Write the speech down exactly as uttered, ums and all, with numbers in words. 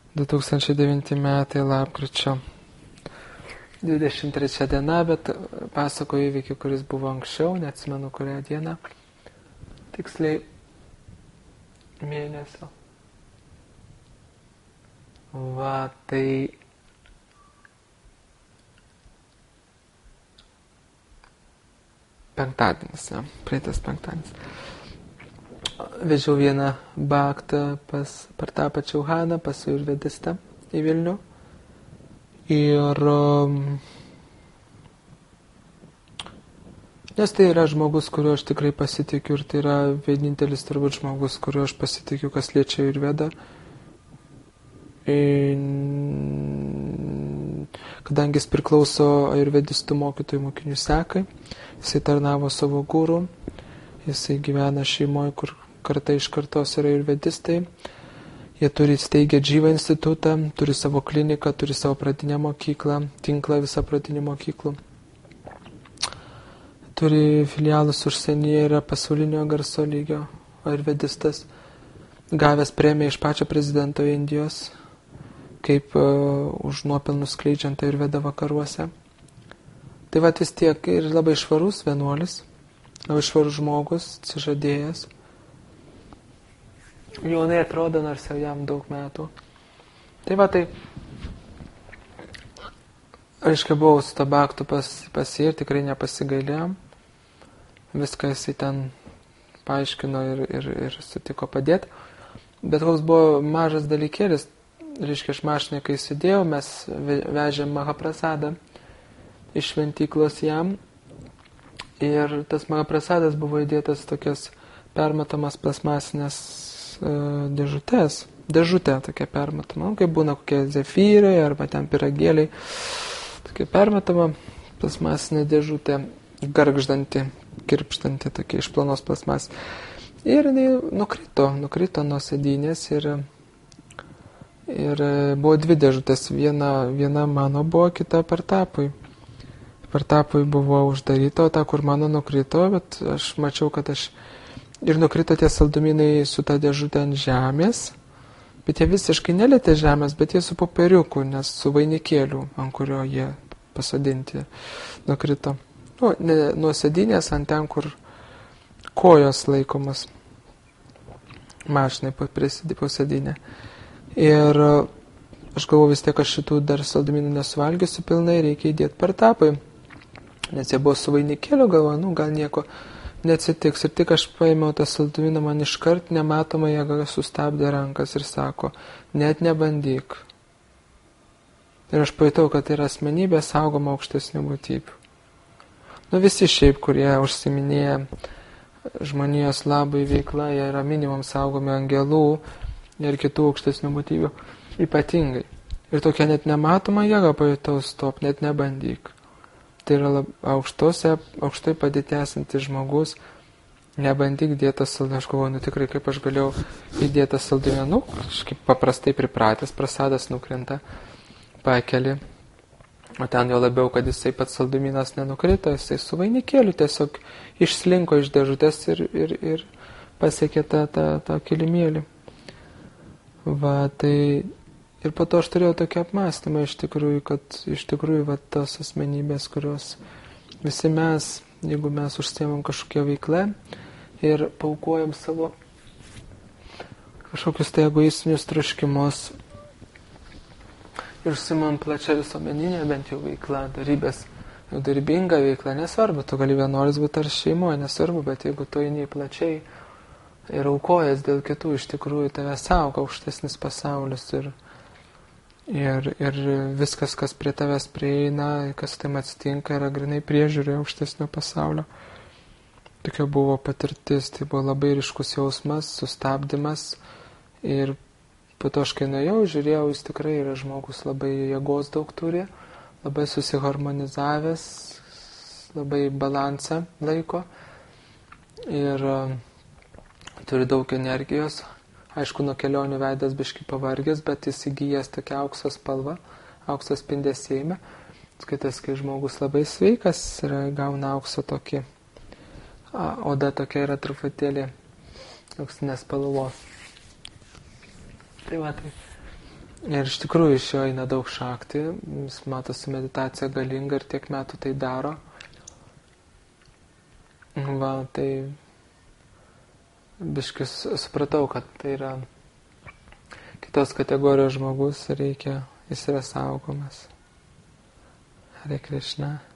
du tūkstančiai devinti metai lapkričio dvidešimt trečia diena, bet pasakoju įvykį, kuris buvo anksčiau, neatsimenu kurią dieną, tiksliai mėnesio. Va, tai penktadienis, ja, praeitas penktadienis. Vežiau vieną baktą pas Partapą Čiauhaną, pas ajurvedistą į Vilnių. Ir nes tai yra žmogus, kuriuo aš tikrai pasitikiu, ir tai yra vienintelis turbūt žmogus, kuriuo aš pasitikiu, kas liečia ajurvedą. Kadangi jis priklauso ajurvedistų mokytojų mokinių sekai, jisai tarnavo savo guru, jisai gyvena šeimoje, kur karta iš kartos yra ajurvedistai. Jie turi steigę Džyva institutą, turi savo kliniką, turi savo pradinę mokyklą, tinklą visą pradinių mokyklų. Turi filialus užsienyje, yra pasaulinio garso lygio ajurvedistas, gavęs premiją iš pačio prezidento Indijos, kaip uh, už nuopelnus skleidžiant ajurvedą vakaruose. Tai vat vis tiek ir labai švarus vienuolis, labai švarus žmogus, atsižadėjęs. Jaunai atrodo, nors jau jam daug metų. Tai va, tai aiškiai buvau su tabaktu pas, pas jį ir tikrai nepasigailėjom. Viską jisai ten paaiškino ir, ir, ir sutiko padėti. Bet koks buvo mažas dalykėlis, reiškia, aš mašinai, kai sėdėjau, mes vežėm Mahaprasadą iš šventyklos jam. Ir tas Mahaprasadas buvo įdėtas tokias permatomas plasmasinės dėžutės, dėžutė tokia permatoma, kaip būna kokie zefyrai arba ten piragėliai, tokia permatoma plasmasinė dėžutė, gargždanti, kirpštanti, tokia iš plonos plasmas. Ir jinai nukrito, nukrito nuo sėdynės ir, ir buvo dvi dėžutės, viena, viena mano buvo, kita Partapui. Partapui buvo uždaryta, o ta, kur mano nukrito, bet aš mačiau, kad aš ir nukrito tie saldumynai su ta dėžutė ant žemės, bet jie visiškai nelėtė žemės, bet jie su popieriuku, nes su vainikėliu, ant kurio jie pasodinti nukrito. Nu, ne, nuo sėdynės ant ten, kur kojos laikomas mašinai po sėdynę. Ir aš galvoju, vis tiek aš šitų dar saldumynų nesuvalgysiu pilnai, reikia įdėti Partapui, nes jie buvo su vainikėliu, galvoju, nu gal nieko neatsitiks. Ir tik aš paėmiau tą saldumyną, man iškart nematoma jėga sustabdė rankas ir sako, net nebandyk. Ir aš pajutau, kad tai yra asmenybė saugoma aukštesnių būtybių. Nu visi šiaip, kurie užsiminėja žmonijos labai veikla, jie yra minimum saugomi angelų ir kitų aukštesnių būtybių. Ypatingai. Ir tokia net nematoma jėga pajutau, stop, net nebandyk. Tai yra lab, aukštose, aukštai padėti esantis žmogus, nebandyk dėtas saldumynų. Aš galvoju, nu tikrai, kaip aš galėjau įdėtas saldumynų, aš kaip paprastai pripratęs, prasadas nukrenta, pakeli, o ten jo labiau, kad jisai pats saldumynas nenukrito, jisai su vainikėliu tiesiog išslinko iš dėžutės ir, ir, ir pasiekė tą, tą, tą kilimėlį. Va, tai... Ir po to aš turėjau tokį apmąstymą iš tikrųjų, kad iš tikrųjų va, tos asmenybės, kurios visi mes, jeigu mes užsiemam kažkokią veiklą ir paukojam savo kažkokius tai egoistinius troškimus ir užsiimam plačia visuomeninė bent jau veikla, darybės, jau darbinga veikla, nesvarbu, tu gali vienuolis būti ar šeimoje, nesvarbu, bet jeigu tu eini plačiai ir aukojas dėl kitų, iš tikrųjų tave saugo aukštesnis pasaulis ir Ir, ir viskas, kas prie tavęs prieina, kas tam atsitinka, yra grinai priežiūrė aukštesnio pasaulio. Tokia buvo patirtis, tai buvo labai ryškus jausmas, sustabdymas. Ir po to aš kai nuėjau, žiūrėjau, jis tikrai yra žmogus labai jėgos daug turi, labai susiharmonizavęs, labai balansą laiko. Ir uh, turi daug energijos. Aišku, nuo kelionių veidas biški pavargęs, bet jis įgyjęs tokią aukso spalvą, aukso spindesėjimą. Skaitas, kai žmogus labai sveikas, yra, gauna aukso tokį, a, oda tokia yra truputėlį auksinės spalvos. Tai va, tai Ir iš tikrųjų iš jo eina daug šakti, jis matosi meditacija galinga ir tiek metų tai daro. Va, tai biškis supratau, kad tai yra kitos kategorijos žmogus ir reikia, jis yra saugomas. Hare Krishna.